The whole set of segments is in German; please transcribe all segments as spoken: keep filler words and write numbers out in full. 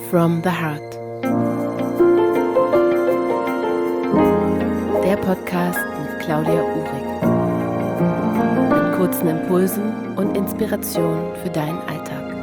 from the Heart. Der Podcast mit Claudia Uhrig. Mit kurzen Impulsen und Inspirationen für deinen Alltag.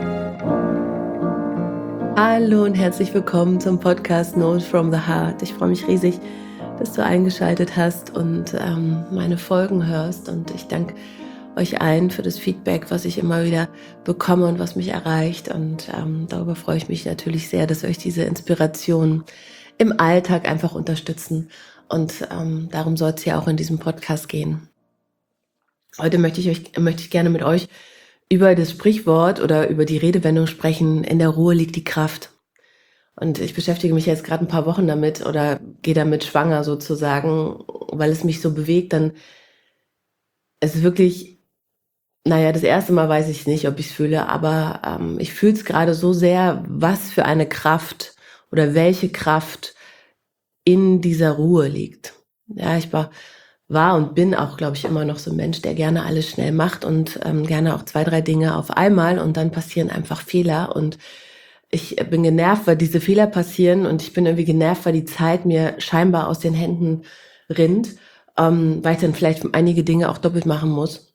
Hallo und herzlich willkommen zum Podcast Notes from the Heart. Ich freue mich riesig, dass du eingeschaltet hast und ähm, meine Folgen hörst. Und ich danke euch allen für das Feedback, was ich immer wieder bekomme und was mich erreicht. Und ähm, darüber freue ich mich natürlich sehr, dass euch diese Inspirationen im Alltag einfach unterstützen. Und ähm, darum soll es ja auch in diesem Podcast gehen. Heute möchte ich euch möchte ich gerne mit euch über das Sprichwort oder über die Redewendung sprechen: In der Ruhe liegt die Kraft. Und ich beschäftige mich jetzt gerade ein paar Wochen damit oder gehe damit schwanger sozusagen, weil es mich so bewegt. Dann es ist wirklich, naja, das erste Mal weiß ich nicht, ob ich es fühle, aber ähm, ich fühle es gerade so sehr, was für eine Kraft oder welche Kraft in dieser Ruhe liegt. Ja, ich war, war und bin auch, glaube ich, immer noch so ein Mensch, der gerne alles schnell macht und ähm, gerne auch zwei, drei Dinge auf einmal, und dann passieren einfach Fehler, und ich bin genervt, weil diese Fehler passieren, und ich bin irgendwie genervt, weil die Zeit mir scheinbar aus den Händen rinnt, ähm, weil ich dann vielleicht einige Dinge auch doppelt machen muss.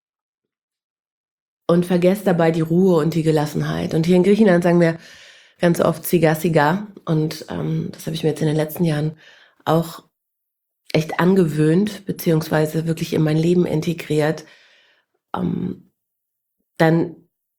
Und vergesst dabei die Ruhe und die Gelassenheit. Und hier in Griechenland sagen wir ganz oft Siga Siga. Und ähm, das habe ich mir jetzt in den letzten Jahren auch echt angewöhnt, beziehungsweise wirklich in mein Leben integriert. Ähm, dann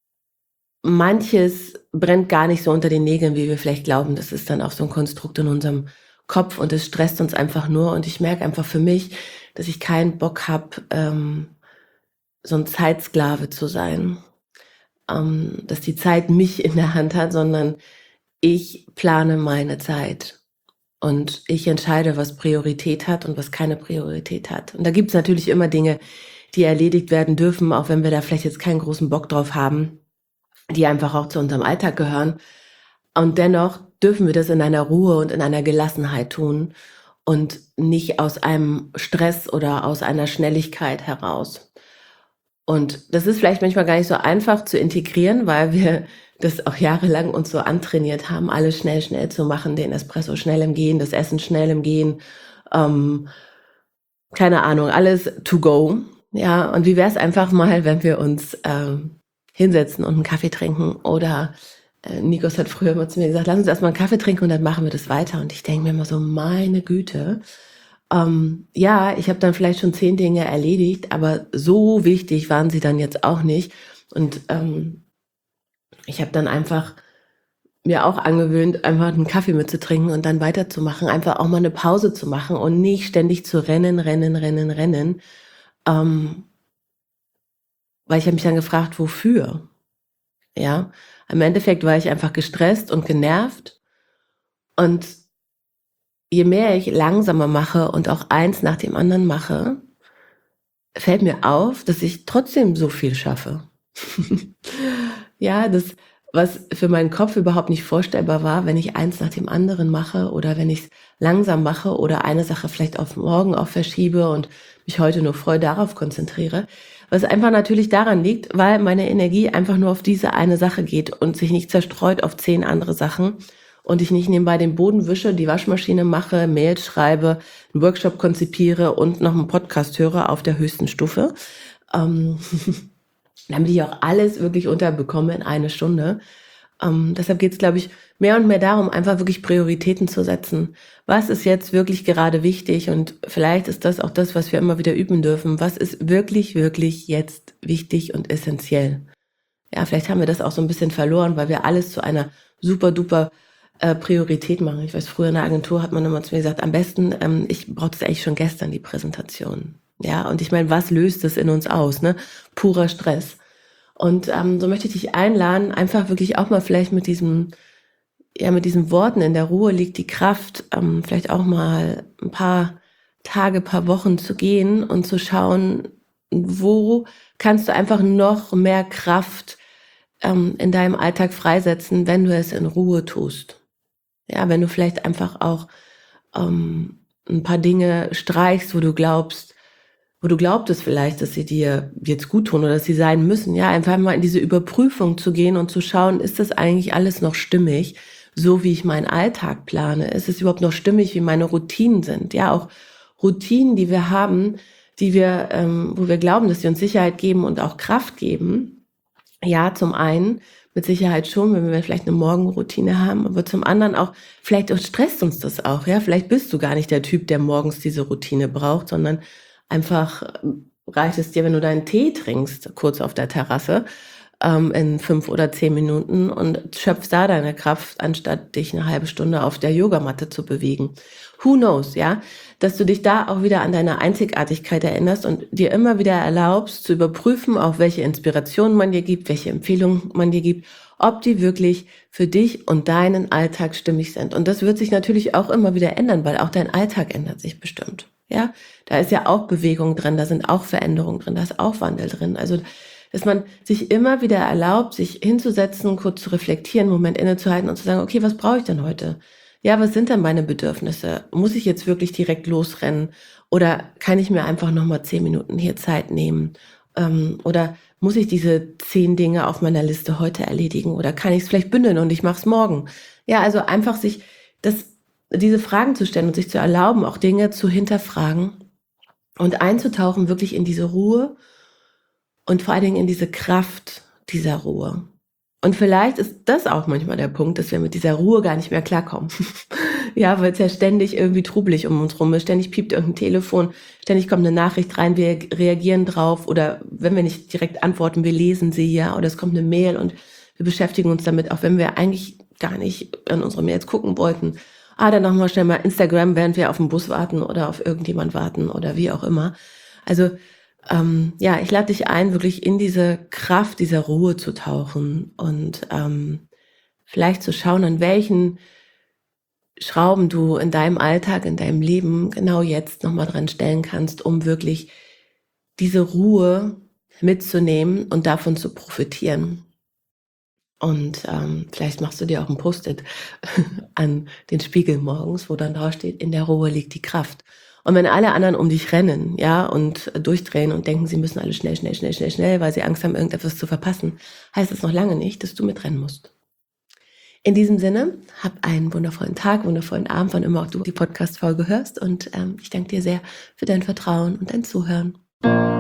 manches brennt gar nicht so unter den Nägeln, wie wir vielleicht glauben. Das ist dann auch so ein Konstrukt in unserem Kopf, und es stresst uns einfach nur. Und ich merke einfach für mich, dass ich keinen Bock habe, ähm, so ein Zeitsklave zu sein. Ähm, dass die Zeit mich in der Hand hat, sondern ich plane meine Zeit. Und ich entscheide, was Priorität hat und was keine Priorität hat. Und da gibt es natürlich immer Dinge, die erledigt werden dürfen, auch wenn wir da vielleicht jetzt keinen großen Bock drauf haben, die einfach auch zu unserem Alltag gehören. Und dennoch dürfen wir das in einer Ruhe und in einer Gelassenheit tun und nicht aus einem Stress oder aus einer Schnelligkeit heraus. Und das ist vielleicht manchmal gar nicht so einfach zu integrieren, weil wir das auch jahrelang uns so antrainiert haben, alles schnell, schnell zu machen, den Espresso schnell im Gehen, das Essen schnell im Gehen, ähm, keine Ahnung, alles to go. Ja, und wie wäre es einfach mal, wenn wir uns ähm, hinsetzen und einen Kaffee trinken, oder äh, Nikos hat früher immer zu mir gesagt, lass uns erstmal einen Kaffee trinken und dann machen wir das weiter. Und ich denke mir immer so, meine Güte, ähm, ja, ich habe dann vielleicht schon zehn Dinge erledigt, aber so wichtig waren sie dann jetzt auch nicht. Und ähm, ich habe dann einfach mir auch angewöhnt, einfach einen Kaffee mitzutrinken und dann weiterzumachen, einfach auch mal eine Pause zu machen und nicht ständig zu rennen, rennen, rennen, rennen. Ähm, weil ich habe mich dann gefragt, wofür? Ja, im Endeffekt war ich einfach gestresst und genervt, und je mehr ich langsamer mache und auch eins nach dem anderen mache, fällt mir auf, dass ich trotzdem so viel schaffe. Ja, das, was für meinen Kopf überhaupt nicht vorstellbar war, wenn ich eins nach dem anderen mache oder wenn ich es langsam mache oder eine Sache vielleicht auf morgen auch verschiebe und mich heute nur voll darauf konzentriere. Was einfach natürlich daran liegt, weil meine Energie einfach nur auf diese eine Sache geht und sich nicht zerstreut auf zehn andere Sachen, und ich nicht nebenbei den Boden wische, die Waschmaschine mache, Mails schreibe, einen Workshop konzipiere und noch einen Podcast höre auf der höchsten Stufe, ähm, damit ich auch alles wirklich unterbekomme in eine Stunde. Ähm, deshalb geht es, glaube ich, mehr und mehr darum, einfach wirklich Prioritäten zu setzen. Was ist jetzt wirklich gerade wichtig? Und vielleicht ist das auch das, was wir immer wieder üben dürfen. Was ist wirklich, wirklich jetzt wichtig und essentiell? Ja, vielleicht haben wir das auch so ein bisschen verloren, weil wir alles zu einer super duper äh, Priorität machen. Ich weiß, früher in der Agentur hat man immer zu mir gesagt, am besten, ähm, ich brauche das eigentlich schon gestern, die Präsentation. Ja, und ich meine, was löst das in uns aus? Ne? Purer Stress. Und ähm, so möchte ich dich einladen, einfach wirklich auch mal vielleicht mit diesem, ja, mit diesen Worten: In der Ruhe liegt die Kraft, ähm, vielleicht auch mal ein paar Tage, paar Wochen zu gehen und zu schauen, wo kannst du einfach noch mehr Kraft ähm, in deinem Alltag freisetzen, wenn du es in Ruhe tust. Ja, wenn du vielleicht einfach auch ähm, ein paar Dinge streichst, wo du glaubst, wo du glaubtest vielleicht, dass sie dir jetzt gut tun oder dass sie sein müssen, ja, einfach mal in diese Überprüfung zu gehen und zu schauen, ist das eigentlich alles noch stimmig, so wie ich meinen Alltag plane? Ist es überhaupt noch stimmig, wie meine Routinen sind? Ja, auch Routinen, die wir haben, die wir, ähm, wo wir glauben, dass sie uns Sicherheit geben und auch Kraft geben. Ja, zum einen mit Sicherheit schon, wenn wir vielleicht eine Morgenroutine haben, aber zum anderen auch, vielleicht stresst uns das auch, ja, vielleicht bist du gar nicht der Typ, der morgens diese Routine braucht, sondern einfach ähm, reicht es dir, wenn du deinen Tee trinkst, kurz auf der Terrasse, ähm, in fünf oder zehn Minuten und schöpfst da deine Kraft, anstatt dich eine halbe Stunde auf der Yogamatte zu bewegen. Who knows, ja? Dass du dich da auch wieder an deine Einzigartigkeit erinnerst und dir immer wieder erlaubst, zu überprüfen, auch welche Inspirationen man dir gibt, welche Empfehlungen man dir gibt, ob die wirklich für dich und deinen Alltag stimmig sind. Und das wird sich natürlich auch immer wieder ändern, weil auch dein Alltag ändert sich bestimmt. Ja, da ist ja auch Bewegung drin, da sind auch Veränderungen drin, da ist auch Wandel drin. Also, dass man sich immer wieder erlaubt, sich hinzusetzen, kurz zu reflektieren, einen Moment innezuhalten und zu sagen, okay, was brauche ich denn heute? Ja, was sind denn meine Bedürfnisse? Muss ich jetzt wirklich direkt losrennen? Oder kann ich mir einfach nochmal zehn Minuten hier Zeit nehmen? Ähm, oder muss ich diese zehn Dinge auf meiner Liste heute erledigen? Oder kann ich es vielleicht bündeln und ich mache es morgen? Ja, also einfach sich das, diese Fragen zu stellen und sich zu erlauben, auch Dinge zu hinterfragen und einzutauchen wirklich in diese Ruhe und vor allen Dingen in diese Kraft dieser Ruhe. Und vielleicht ist das auch manchmal der Punkt, dass wir mit dieser Ruhe gar nicht mehr klarkommen. Ja, weil es ja ständig irgendwie trubelig um uns rum ist. Ständig piept irgendein Telefon, ständig kommt eine Nachricht rein, wir reagieren drauf oder wenn wir nicht direkt antworten, wir lesen sie, ja, oder es kommt eine Mail und wir beschäftigen uns damit, auch wenn wir eigentlich gar nicht an unsere Mails gucken wollten. Ah, dann nochmal schnell mal Instagram, während wir auf den Bus warten oder auf irgendjemand warten oder wie auch immer. Also ähm, ja, ich lade dich ein, wirklich in diese Kraft dieser Ruhe zu tauchen und ähm, vielleicht zu schauen, an welchen Schrauben du in deinem Alltag, in deinem Leben genau jetzt nochmal dran stellen kannst, um wirklich diese Ruhe mitzunehmen und davon zu profitieren. Und ähm, vielleicht machst du dir auch ein Post-it an den Spiegel morgens, wo dann drauf steht, in der Ruhe liegt die Kraft. Und wenn alle anderen um dich rennen, ja, und äh, durchdrehen und denken, sie müssen alle schnell, schnell, schnell, schnell, schnell, weil sie Angst haben, irgendetwas zu verpassen, heißt es noch lange nicht, dass du mitrennen musst. In diesem Sinne, hab einen wundervollen Tag, wundervollen Abend, wann immer auch du die Podcast-Folge hörst. Und ähm, ich danke dir sehr für dein Vertrauen und dein Zuhören.